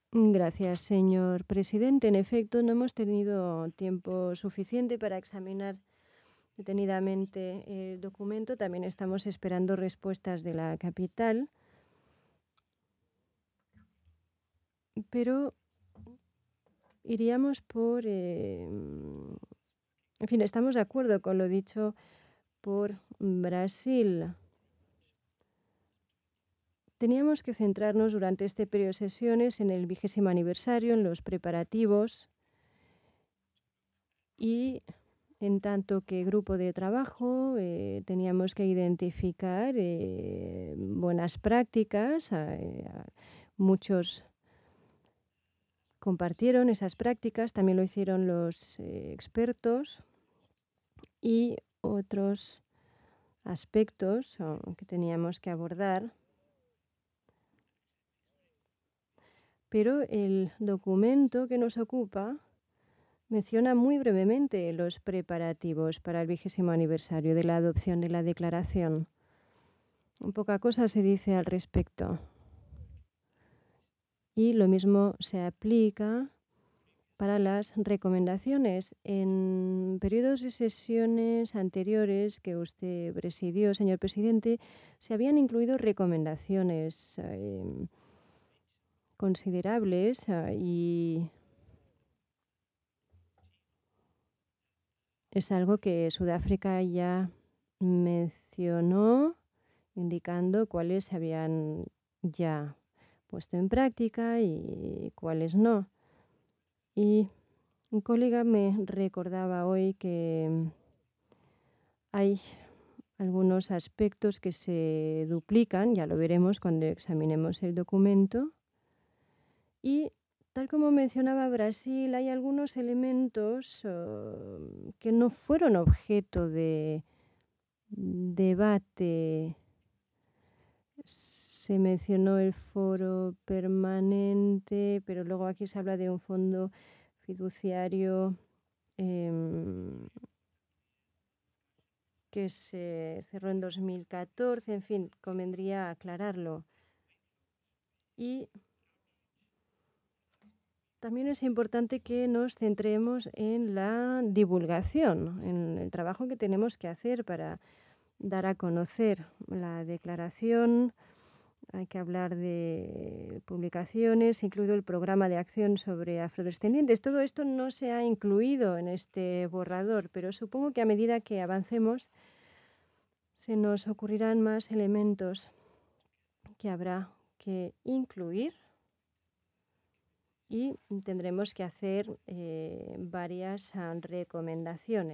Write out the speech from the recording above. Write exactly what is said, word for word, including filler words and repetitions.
Gracias, señor presidente. En efecto, no hemos tenido tiempo suficiente para examinar detenidamente el documento. También estamos esperando respuestas de la capital. Pero iríamos por... eh, en fin, estamos de acuerdo con lo dicho por Brasil. Teníamos que centrarnos durante este periodo de sesiones en el vigésimo aniversario, en los preparativos y en tanto que grupo de trabajo eh, teníamos que identificar eh, buenas prácticas. Eh, muchos compartieron esas prácticas, también lo hicieron los eh, expertos y otros aspectos oh, que teníamos que abordar. Pero el documento que nos ocupa menciona muy brevemente los preparativos para el vigésimo aniversario de la adopción de la declaración. Poca cosa se dice al respecto. Y lo mismo se aplica para las recomendaciones. En periodos de sesiones anteriores que usted presidió, señor presidente, se habían incluido recomendaciones eh, considerables eh, y es algo que Sudáfrica ya mencionó, indicando cuáles se habían ya puesto en práctica y cuáles no. Y un colega me recordaba hoy que hay algunos aspectos que se duplican, ya lo veremos cuando examinemos el documento. Y tal como mencionaba Brasil, hay algunos elementos uh, que no fueron objeto de debate. Se mencionó el foro permanente, pero luego aquí se habla de un fondo fiduciario eh, que se cerró en dos mil catorce. En fin, convendría aclararlo. Y también es importante que nos centremos en la divulgación, en el trabajo que tenemos que hacer para dar a conocer la declaración. Hay que hablar de publicaciones, incluido el programa de acción sobre afrodescendientes. Todo esto no se ha incluido en este borrador, pero supongo que a medida que avancemos se nos ocurrirán más elementos que habrá que incluir y tendremos que hacer eh, varias uh, recomendaciones.